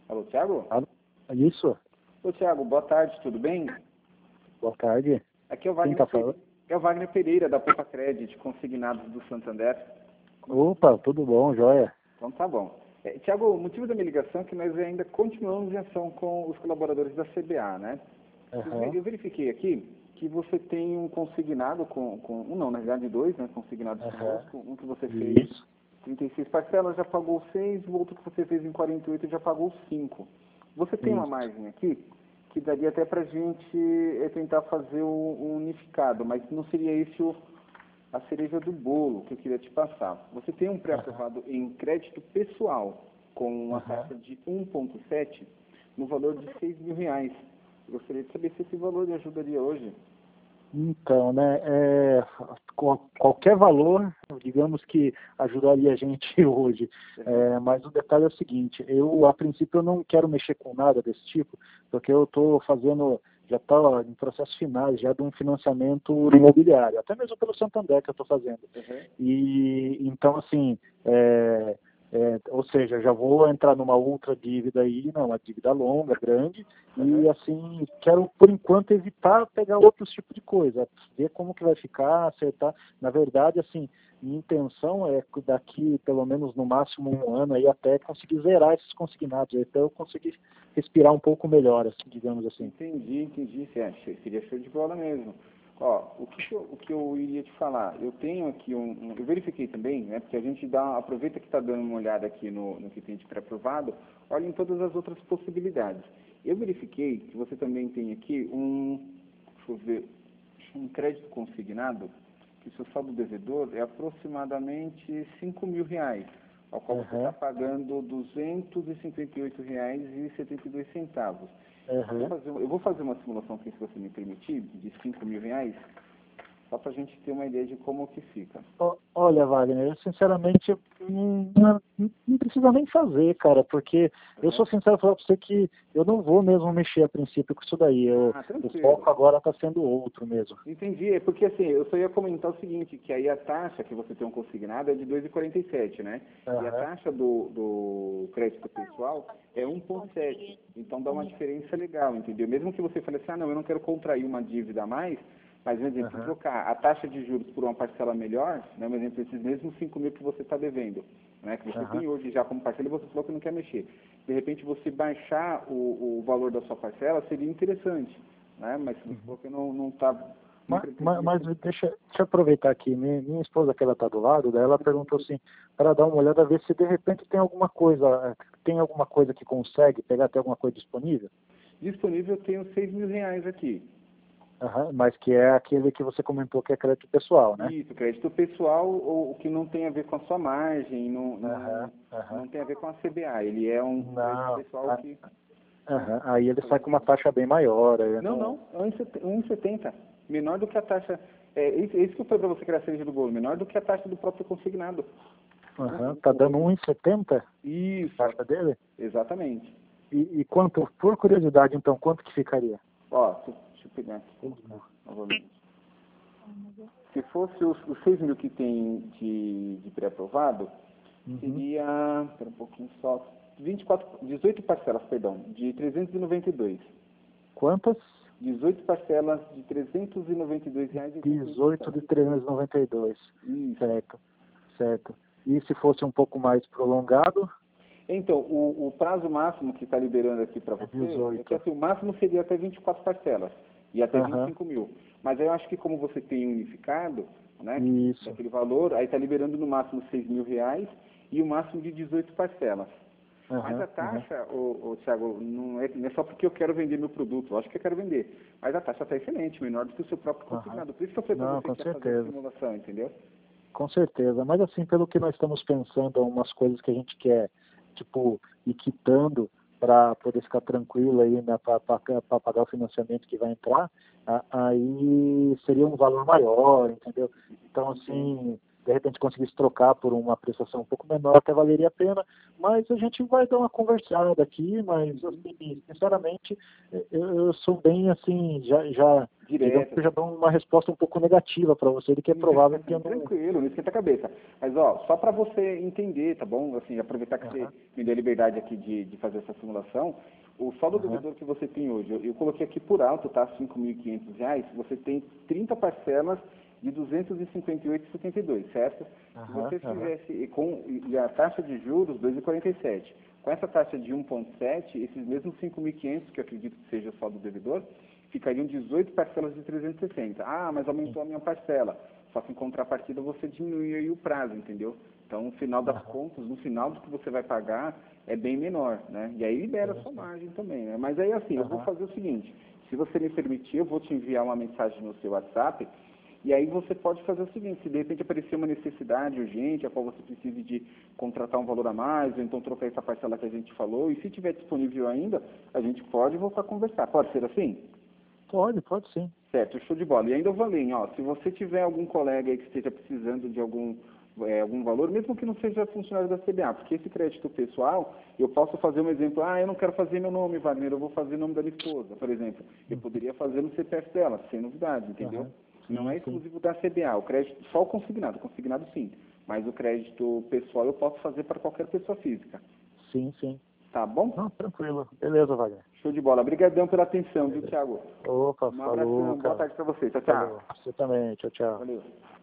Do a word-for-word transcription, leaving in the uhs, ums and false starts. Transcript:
Alô, Thiago? Ah, isso? Ô, Thiago, boa tarde, tudo bem? Boa tarde. Aqui é o Quem Wagner, tá Pe- falando? é o Wagner Pereira, da Poupa Credit, consignados do Santander. Opa, tudo bom, joia? Então tá bom. É, Thiago, o motivo da minha ligação é que nós ainda continuamos em ação com os colaboradores da C B A, né? Eu ve- Aham. Eu verifiquei aqui que você tem um consignado com, com um não, na verdade dois, né, consignados Aham. conosco, um que você fez Isso. trinta e seis parcelas, já pagou seis, o outro que você fez em quarenta e oito já pagou cinco. Você tem uma Isso. margem aqui que daria até para a gente eh, tentar fazer o, o unificado, mas não seria esse o, a cereja do bolo que eu queria te passar. Você tem um Aham. pré-aprovado em crédito pessoal com uma Aham. taxa de um vírgula sete no valor de seis mil reais. Eu gostaria de saber se esse valor lhe ajudaria hoje. Então, né, é, qual- qualquer valor, digamos que ajudaria a gente hoje. Uhum. É, mas o detalhe é o seguinte, eu, a princípio, eu não quero mexer com nada desse tipo, porque eu estou fazendo, já está em processos finais, já de um financiamento imobiliário, até mesmo pelo Santander que eu estou fazendo. Uhum. E, então, assim, é, é, ou seja, já vou entrar numa outra dívida aí, não, uma dívida longa, grande, Uhum. e assim, quero por enquanto evitar pegar outros tipos de coisa, ver como que vai ficar, acertar. Na verdade, assim, minha intenção é daqui pelo menos no máximo um ano aí até conseguir zerar esses consignados, até eu conseguir respirar um pouco melhor, assim, digamos assim. Entendi, entendi. É, che- seria show de bola mesmo. Ó, o que, que eu, o que eu iria te falar? Eu tenho aqui um, um- eu verifiquei também, né? Porque a gente dá, aproveita que está dando uma olhada aqui no, no que tem de pré-aprovado, olha em todas as outras possibilidades. Eu verifiquei que você também tem aqui um, deixa eu ver, um crédito consignado, que o seu saldo devedor é aproximadamente cinco mil reais, ao qual você está Aham, pagando duzentos e cinquenta e oito reais e setenta e dois centavos. Eu vou aham. fazer, eu vou fazer uma simulação aqui, se você me permitir, de cinco mil reais, só para a gente ter uma ideia de como que fica. Ó, Olha, Wagner, eu sinceramente eu não, não, não precisa nem fazer, cara, porque eu Uhum. sou sincero falar pra você que eu não vou mesmo mexer a princípio com isso daí. Eu, Ah, o tranquilo. foco agora está sendo outro mesmo. Entendi. É porque assim, eu só ia comentar o seguinte, que aí a taxa que você tem um consignado é de dois vírgula quarenta e sete, né? E a Aham, taxa do, do crédito pessoal é um vírgula sete. Então dá uma diferença legal, entendeu? Mesmo que você fale assim, ah, não, eu não quero contrair uma dívida a mais, mas, por exemplo, se aham, trocar a taxa de juros por uma parcela melhor, né, por exemplo, esses mesmos cinco mil que você está devendo, né, que você aham, tem hoje já como parcela e você falou que não quer mexer. De repente, você baixar o, o valor da sua parcela seria interessante, né? Mas se você uhum. falou que não não está não Mas, mas, pretendia mas ser. deixa, deixa eu aproveitar aqui. Minha, minha esposa, que ela está do lado, daí ela perguntou assim, para dar uma olhada, ver se de repente tem alguma coisa, eh, tem alguma coisa que consegue pegar, tem alguma coisa disponível. Disponível eu tenho seis mil reais aqui. Aham, mas que é aquele que você comentou que é crédito pessoal, né? Isso, crédito pessoal, ou o que não tem a ver com a sua margem, não, Aham, não, aham. não tem a ver com a C B A. Ele é um crédito Não. pessoal a- que. Ah, Aham. Aí ele fala sai aí. com uma taxa bem maior. Aí Não, não... não, é um vírgula setenta. Menor do que a taxa. É isso, é isso que eu falei para você que era a cereja do bolo, menor do que a taxa do próprio consignado. Aham. Tá dando um e setenta a Isso, taxa dele? exatamente. E, e quanto, por curiosidade, então, quanto que ficaria? Ó, deixa, deixa eu pegar aqui colocar novamente. Se fosse os, os seis mil que tem de, de pré-aprovado, Uhum. seria, espera um pouquinho só, vinte e quatro, dezoito parcelas, perdão, de trezentos e noventa e dois. Quantas? dezoito parcelas de trezentos e noventa e dois reais e oitenta e oito dezoito de centavos. trezentos e noventa e dois. Isso. Certo, certo. E se fosse um pouco mais prolongado, Então, o, o prazo máximo que está liberando aqui para é você é que dezoito. assim, o máximo seria até vinte e quatro parcelas e até vinte e Aham. cinco mil. Mas aí eu acho que como você tem unificado, né, que, Isso. daquele valor, aí está liberando no máximo seis mil reais e o máximo de dezoito parcelas. Mas Aham, a aham, taxa, ô, ô, Thiago, não é, não é só porque eu quero vender meu produto, lógico que eu quero vender. Mas a taxa está excelente, menor do que o seu próprio aham. consignado. Por isso que eu falei para Não, você com que ia fazer a certeza. simulação, entendeu? Com certeza. Mas assim, pelo que nós estamos pensando, umas coisas que a gente quer, tipo, ir quitando para poder ficar tranquilo aí, né, para pagar o financiamento que vai entrar, a- aí seria um valor maior, entendeu? Então, Entende? assim, de repente conseguisse trocar por uma prestação um pouco menor, até valeria a pena, mas a gente vai dar uma conversada aqui, mas assim, sinceramente, eu, eu sou bem assim, já, já digamos que eu já dou uma resposta um pouco negativa para você, de que é provável que eu não... Tranquilo, não esquenta a cabeça. Mas, ó, só para você entender, tá bom? Assim, aproveitar que uhum. você me deu a liberdade aqui de, de fazer essa simulação, o saldo uhum. devedor que você tem hoje, eu, eu coloquei aqui por alto, tá? cinco mil e quinhentos reais, você tem trinta parcelas de duzentos e cinquenta e oito reais e setenta e dois centavos, certo? Uhum, Se você fizesse uhum. com e a taxa de juros dois vírgula quarenta e sete, com essa taxa de um vírgula sete, esses mesmos cinco mil e quinhentos, que eu acredito que seja o saldo devedor, ficariam dezoito parcelas de trezentos e sessenta. Ah, mas aumentou a minha parcela. Só que em contrapartida você diminui aí o prazo, entendeu? Então, no final das uhum. contas, no final do que você vai pagar, é bem menor, né? E aí libera a sua margem também, né? Mas aí, assim, uhum. eu vou fazer o seguinte, se você me permitir, eu vou te enviar uma mensagem no seu WhatsApp, e aí você pode fazer o seguinte, se de repente aparecer uma necessidade urgente, a qual você precise de contratar um valor a mais, ou então trocar essa parcela que a gente falou, e se tiver disponível ainda, a gente pode voltar a conversar. Pode ser assim? Pode, pode sim. Certo, show de bola. E ainda eu falei, ó, se você tiver algum colega aí que esteja precisando de algum, é, algum valor, mesmo que não seja funcionário da C B A, porque esse crédito pessoal, eu posso fazer um exemplo, ah, eu não quero fazer meu nome, Wagner, eu vou fazer o nome da minha esposa, por exemplo. Eu poderia fazer no C P F dela, sem novidade, entendeu? Uhum. Sim, não é exclusivo sim. da C B A, o crédito, só o consignado, consignado sim, mas o crédito pessoal eu posso fazer para qualquer pessoa física. Sim, sim. Tá bom? Não, tranquilo. Beleza, Wagner. Show de bola. Obrigadão pela atenção, viu, Thiago? Opa, um abração, falou, boa tarde para você. Tchau, tchau. Falou. Você também. Tchau, tchau. Valeu.